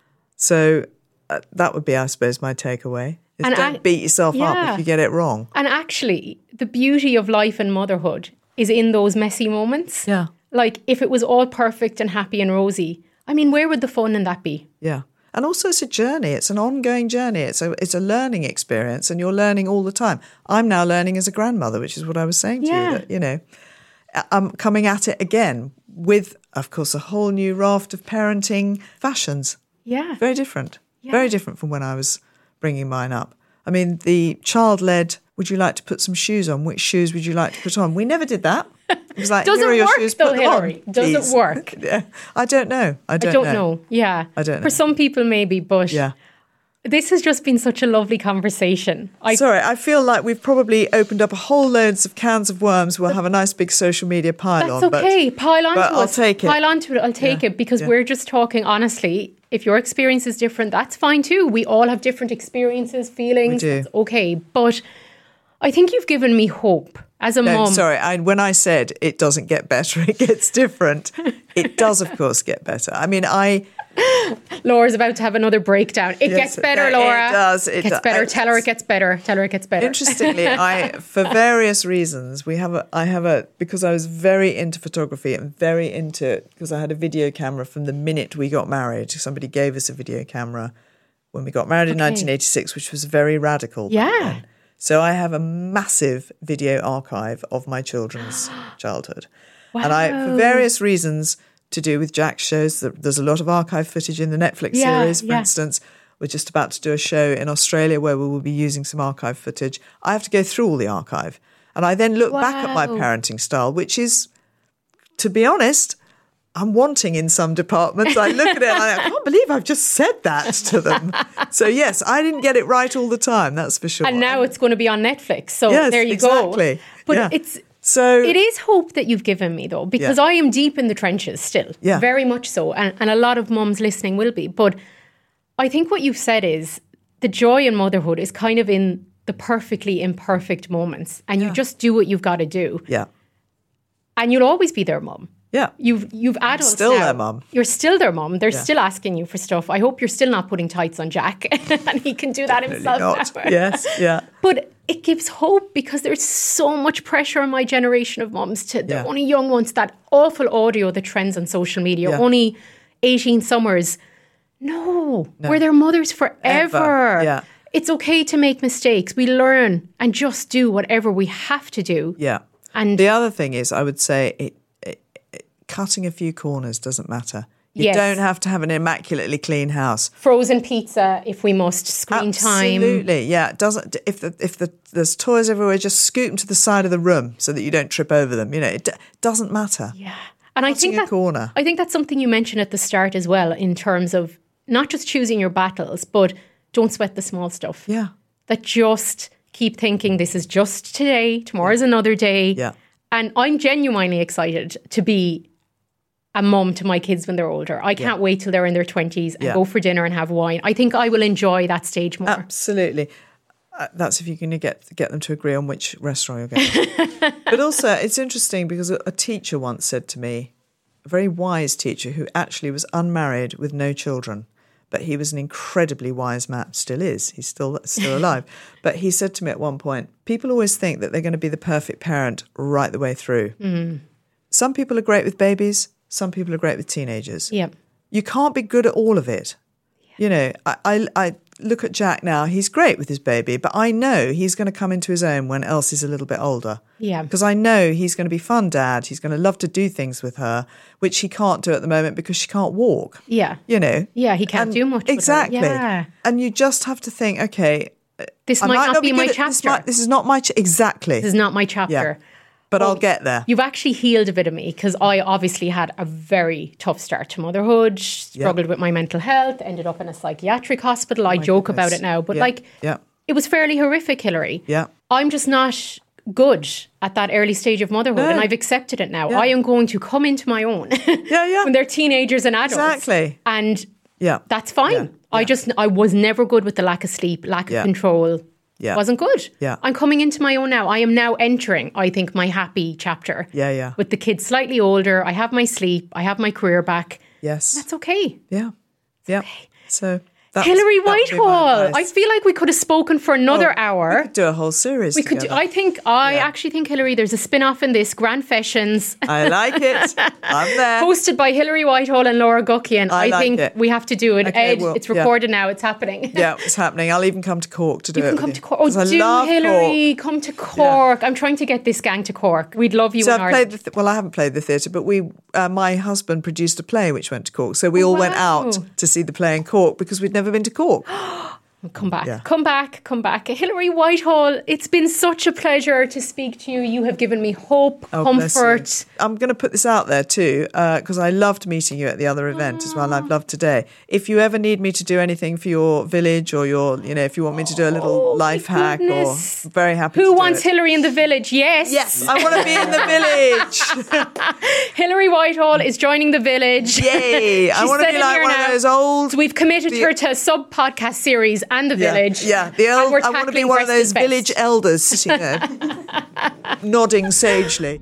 So that would be, I suppose, my takeaway. Is don't beat yourself up if you get it wrong. And actually, the beauty of life and motherhood is in those messy moments. Yeah. Like, if it was all perfect and happy and rosy... I mean, where would the fun in that be? Yeah. And also it's a journey. It's an ongoing journey. It's a learning experience and you're learning all the time. I'm now learning as a grandmother, which is what I was saying to you, that, I'm coming at it again with, of course, a whole new raft of parenting fashions. Yeah. Very different. Yeah. Very different from when I was bringing mine up. I mean, the child-led, would you like to put some shoes on? Which shoes would you like to put on? We never did that. It was like, does here it are your work shoes, though, put them Hilary? on, does please. It work? Yeah. I don't know. I don't know. Yeah. I don't know. For some people maybe, but yeah. This has just been such a lovely conversation. Sorry, I feel like we've probably opened up a whole loads of cans of worms. We'll have a nice big social media pile on. That's okay. Pile on to us. I'll take it. Pile on to it. I'll take it because we're just talking honestly. If your experience is different, that's fine too. We all have different experiences, feelings. We do. That's okay. But I think you've given me hope as a mum. Sorry, when I said it doesn't get better, it gets different. It does, of course, get better. I mean, Laura's about to have another breakdown. It gets better, Laura. It does. It gets better. Tell her it gets better. Tell her it gets better. Interestingly, for various reasons, because I was very into photography and because I had a video camera from the minute we got married. Somebody gave us a video camera when we got married in 1986, which was very radical. Yeah. Back then. So I have a massive video archive of my children's childhood. Wow. And for various reasons to do with Jack's shows, there's a lot of archive footage in the Netflix series, for instance. We're just about to do a show in Australia where we will be using some archive footage. I have to go through all the archive. And I then look back at my parenting style, which is, to be honest, I'm wanting in some departments. I look at it and I can't believe I've just said that to them. So, yes, I didn't get it right all the time, that's for sure. And now it's going to be on Netflix. So there you exactly. go. But it is hope that you've given me, though, because I am deep in the trenches still. Yeah. Very much so. And a lot of mums listening will be. But I think what you've said is the joy in motherhood is kind of in the perfectly imperfect moments. And you just do what you've got to do. Yeah. And you'll always be their mum. Yeah. You've adults still now. their mum. You're still their mum. They're still asking you for stuff. I hope you're still not putting tights on Jack and he can do that himself now. Yes, yeah. But it gives hope because there's so much pressure on my generation of mums the only young ones, that awful audio that trends on social media, only 18 summers. No, we're their mothers forever. Yeah. It's okay to make mistakes. We learn and just do whatever we have to do. Yeah. And the other thing is, I would say cutting a few corners doesn't matter. You don't have to have an immaculately clean house. Frozen pizza if we must. Screen time. Absolutely, yeah. It doesn't. If there's toys everywhere, just scoot them to the side of the room so that you don't trip over them. It doesn't matter. Yeah, and I think that's something you mentioned at the start as well, in terms of not just choosing your battles, but don't sweat the small stuff. Yeah, that just keep thinking this is just today. Tomorrow's another day. Yeah, and I'm genuinely excited to be a mum to my kids when they're older. I can't wait till they're in their 20s and go for dinner and have wine. I think I will enjoy that stage more. Absolutely. That's if you're going to get them to agree on which restaurant you're going. But also, it's interesting because a teacher once said to me, a very wise teacher who actually was unmarried with no children, but he was an incredibly wise man, still is. He's still alive. But he said to me at one point, people always think that they're going to be the perfect parent right the way through. Mm. Some people are great with babies. Some people are great with teenagers. Yeah. You can't be good at all of it. Yeah. I look at Jack now. He's great with his baby, but I know he's going to come into his own when Elsie's a little bit older. Yeah. Because I know he's going to be fun dad. He's going to love to do things with her, which he can't do at the moment because she can't walk. Yeah. Yeah, he can't do much exactly. with her. Yeah. And you just have to think, okay, this might not be my chapter. This is not my exactly. This is not my chapter. Yeah. But I'll get there. You've actually healed a bit of me, because I obviously had a very tough start to motherhood, struggled with my mental health, ended up in a psychiatric hospital. I joke about it now. But it was fairly horrific, Hilary. Yeah. I'm just not good at that early stage of motherhood, and I've accepted it now. I am going to come into my own when they're teenagers and adults. Exactly. And that's fine. Yeah. I was never good with the lack of sleep, lack of control. Yeah. Wasn't good. Yeah. I'm coming into my own now. I am now entering, I think, my happy chapter. Yeah. With the kids slightly older. I have my sleep. I have my career back. Yes. That's okay. Yeah. Yeah. Okay. So Hilary Whitehall. I feel like we could have spoken for another hour. We could do a whole series. We could. I actually think, Hilary, there's a spin-off in this, Grandfessions. I like it. I'm there. Hosted by Hilary Whitehall and Laura Guckian. I think we have to do it. Okay, Ed, it's recorded now. It's happening. Yeah, it's happening. I'll even come to Cork to do it. You can come to Cork. Oh, do, Hilary. Cork. Come to Cork. Yeah. I'm trying to get this gang to Cork. We'd love you in Ireland. I haven't played the theatre, but my husband produced a play which went to Cork. So we all went out to see the play in Cork because we'd never been to Cork. Come back, come back. Hilary Whitehall, it's been such a pleasure to speak to you. You have given me hope, comfort. I'm going to put this out there too, because I loved meeting you at the other event as well. I've loved today. If you ever need me to do anything for your village or if you want me to do a little life hack, or very happy to do it. Who wants Hilary in the village? Yes, I want to be in the village. Hilary Whitehall is joining the village. Yay. I want to be like one of those old... We've committed her to a sub-podcast series and the village. Yeah, I want to be one of those village elders sitting there, nodding sagely.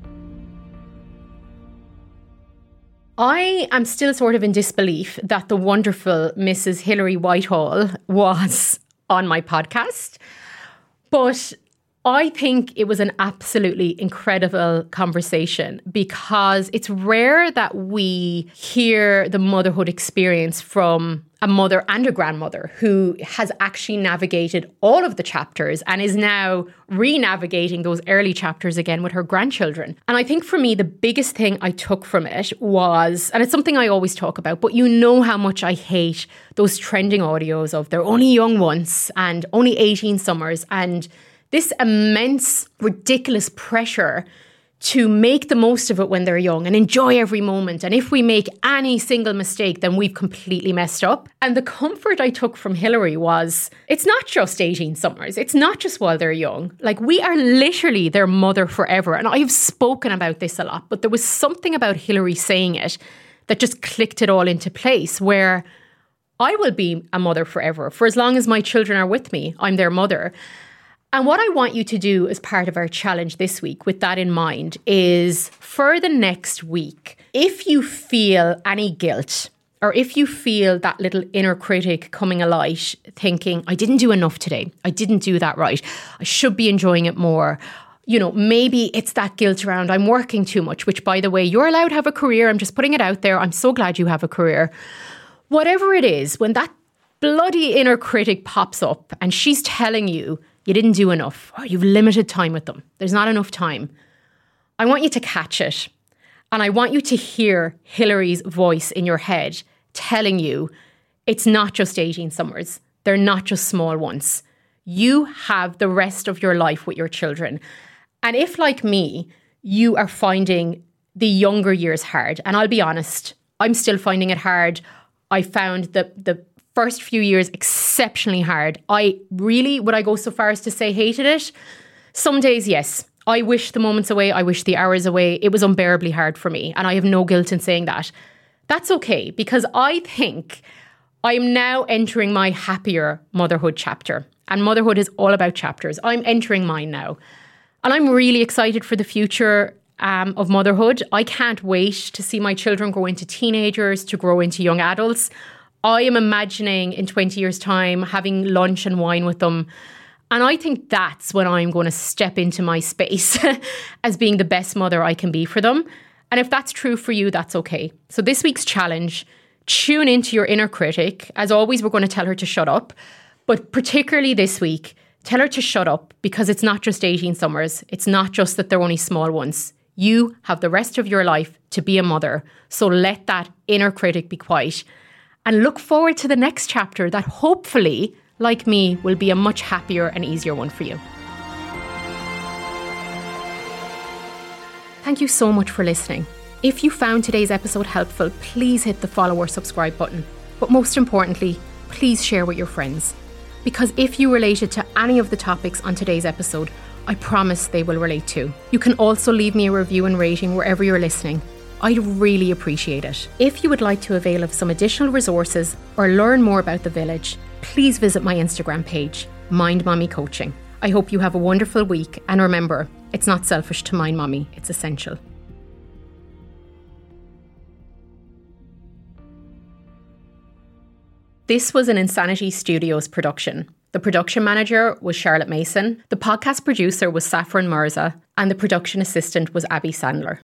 I am still sort of in disbelief that the wonderful Mrs. Hilary Whitehall was on my podcast, but I think it was an absolutely incredible conversation, because it's rare that we hear the motherhood experience from a mother and a grandmother who has actually navigated all of the chapters and is now re-navigating those early chapters again with her grandchildren. And I think for me, the biggest thing I took from it was, and it's something I always talk about, but you know how much I hate those trending audios of they're only young once and only 18 summers, and this immense, ridiculous pressure to make the most of it when they're young and enjoy every moment. And if we make any single mistake, then we've completely messed up. And the comfort I took from Hilary was, it's not just 18 summers. It's not just while they're young. Like, we are literally their mother forever. And I've spoken about this a lot, but there was something about Hilary saying it that just clicked it all into place, where I will be a mother forever. For as long as my children are with me, I'm their mother. And what I want you to do as part of our challenge this week, with that in mind, is for the next week, if you feel any guilt, or if you feel that little inner critic coming alight, thinking, I didn't do enough today, I didn't do that right, I should be enjoying it more. Maybe it's that guilt around I'm working too much, which, by the way, you're allowed to have a career. I'm just putting it out there. I'm so glad you have a career. Whatever it is, when that bloody inner critic pops up and she's telling you, you didn't do enough, or you've limited time with them, there's not enough time, I want you to catch it. And I want you to hear Hillary's voice in your head telling you it's not just 18 summers. They're not just small ones. You have the rest of your life with your children. And if, like me, you are finding the younger years hard, and I'll be honest, I'm still finding it hard. I found the first few years exceptionally hard. Would I go so far as to say hated it? Some days, yes. I wish the moments away. I wish the hours away. It was unbearably hard for me. And I have no guilt in saying that. That's okay, because I think I am now entering my happier motherhood chapter. And motherhood is all about chapters. I'm entering mine now. And I'm really excited for the future of motherhood. I can't wait to see my children grow into teenagers, to grow into young adults. I am imagining in 20 years' time having lunch and wine with them. And I think that's when I'm going to step into my space as being the best mother I can be for them. And if that's true for you, that's okay. So this week's challenge, tune into your inner critic. As always, we're going to tell her to shut up. But particularly this week, tell her to shut up, because it's not just 18 summers. It's not just that they're only small ones. You have the rest of your life to be a mother. So let that inner critic be quiet. And look forward to the next chapter that hopefully, like me, will be a much happier and easier one for you. Thank you so much for listening. If you found today's episode helpful, please hit the follow or subscribe button. But most importantly, please share with your friends. Because if you related to any of the topics on today's episode, I promise they will relate too. You can also leave me a review and rating wherever you're listening. I'd really appreciate it. If you would like to avail of some additional resources or learn more about the village, please visit my Instagram page, Mind Mommy Coaching. I hope you have a wonderful week, and remember, it's not selfish to mind mommy, it's essential. This was an Insanity Studios production. The production manager was Charlotte Mason, the podcast producer was Saffron Mirza, and the production assistant was Abby Sandler.